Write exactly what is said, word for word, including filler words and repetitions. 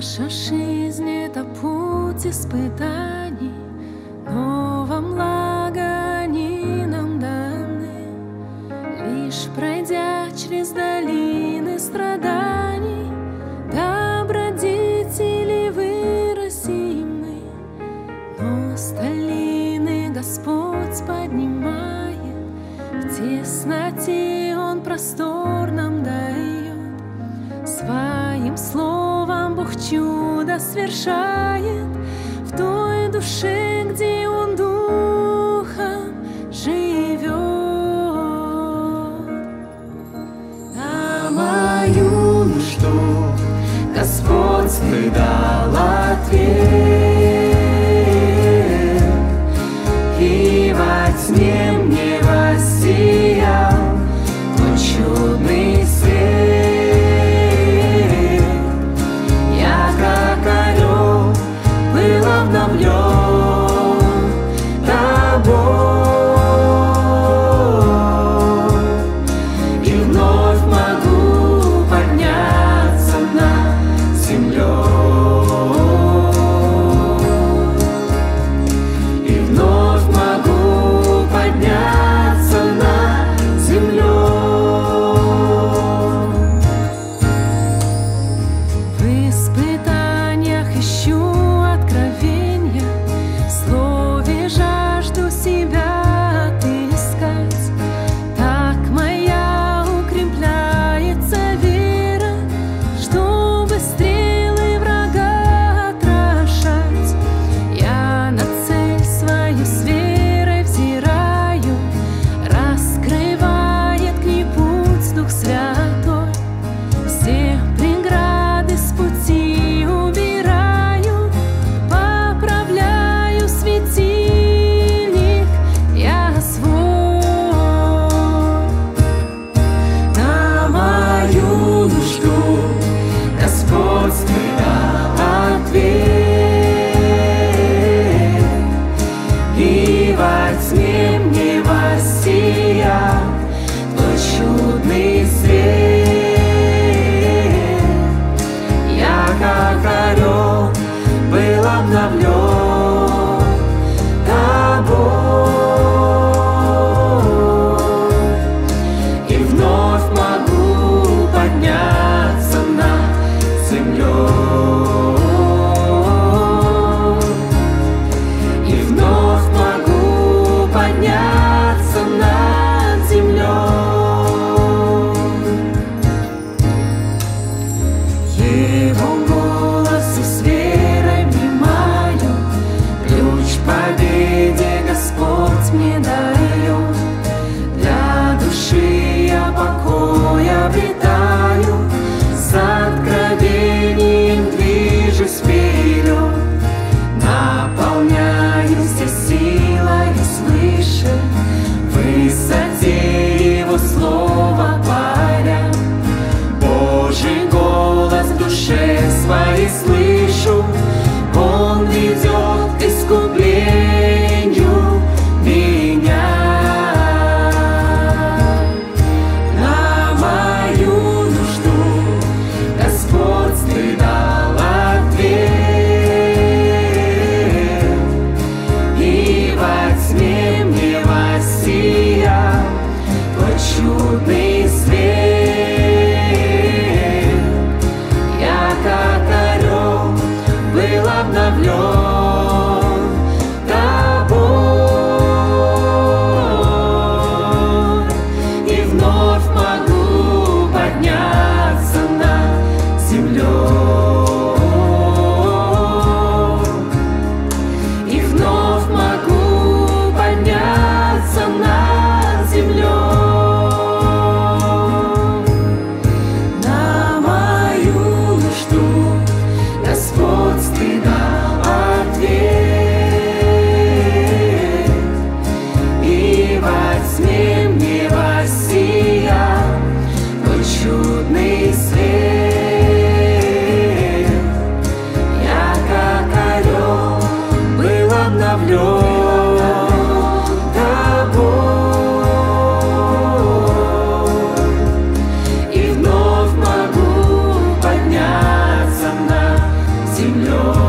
Наша жизнь — это путь испытаний, но во благо они нам даны. Лишь пройдя через долины страданий, добродетели вырастим мы. Но с долины Господь поднимает, в тесноте Он простор нам дает. Своим словом Бог чудо свершает в той душе, где Он духом живет. На мою нужду Господь Ты дал ответ, и во тьме мне воссиял твой чудный свет. Обновлен тобой, и вновь могу подняться над землей, и вновь могу подняться над землей. В испытаниях ищу откровенья, в слове жажду себя отыскать. Так моя укрепляется вера, чтобы стрелы врага отражать. Я на цель свою с верой взираю, раскрывает к ней путь Дух Святой. Все преграды с пути убираю, поправляю светильник я свой. На мою нужду Господь Ты дал ответ, и во тьме мне воссиял твой чудный свет. Я, как орел, был обновлен тобой, и вновь могу подняться над землей, и вновь могу подняться над землей. Его голосу с верой внимаю, ключ к победе Господь мне дает. Для души я покой обретаю, с откровением движусь вперед. Наполняюсь я силою свыше, в высоте Его слова паря. Божий голос в душе своей слышу, Он ведет к искуплению меня. На мою нужду Господь Ты дал ответ, и во тьме мне воссиял твой чудный свет. Я, как орел, был обновлен тобой, и вновь могу подняться над землей, и вновь могу подняться над землей. На мою нужду Господь Ты дал ответ, и во тьме мне воссиял твой чудный свет. Я, как орел, был обновлен тобой, и вновь могу подняться над землей.